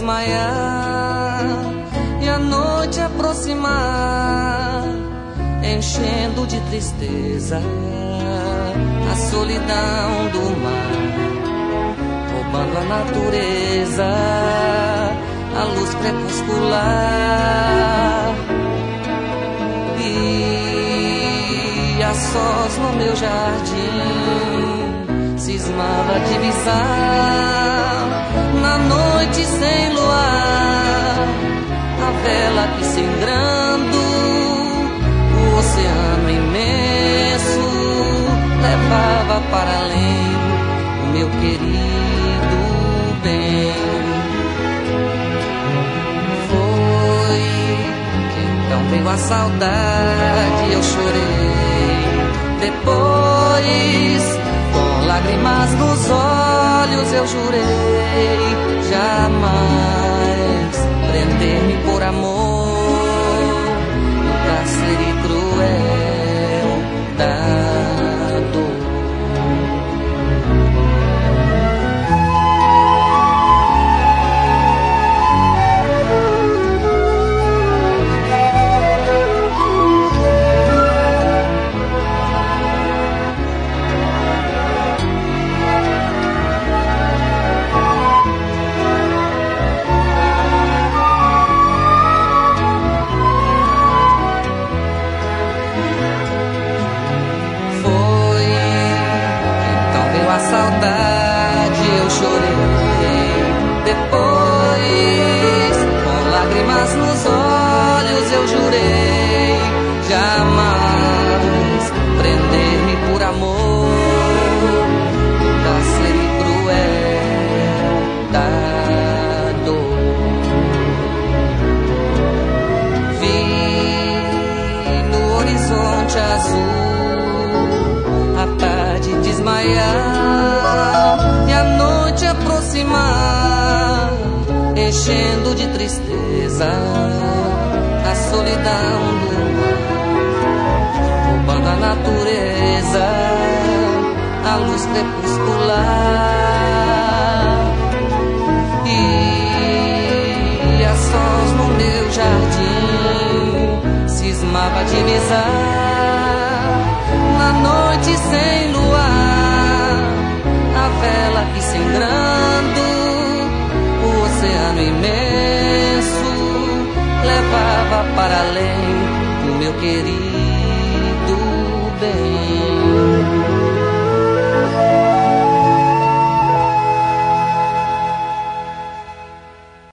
desmaiar e a noite aproximar, enchendo de tristeza a solidão do mar, roubando a natureza, a luz crepuscular. E a sós no meu jardim cismava de visar, na noite sem luar, a vela que sangrando o oceano imenso levava para além o meu querido bem. Foi que então veio a saudade, eu chorei. Depois, com lágrimas nos olhos, eu jurei jamais prender-me por amor no cárcere cruel da dor. Saudade, eu chorei. Depois, com lágrimas nos olhos, eu jurei jamais prender-me por amor no cárcere cruel da dor. Vi no horizonte azul a tarde desmaiar e a noite aproximar, enchendo de tristeza a solidão do mar, roubando a natureza, a luz crepuscular. E a sós no meu jardim cismava de mesar, na noite sem luar, a vela que sangrando o oceano imenso levava para além o meu querido bem.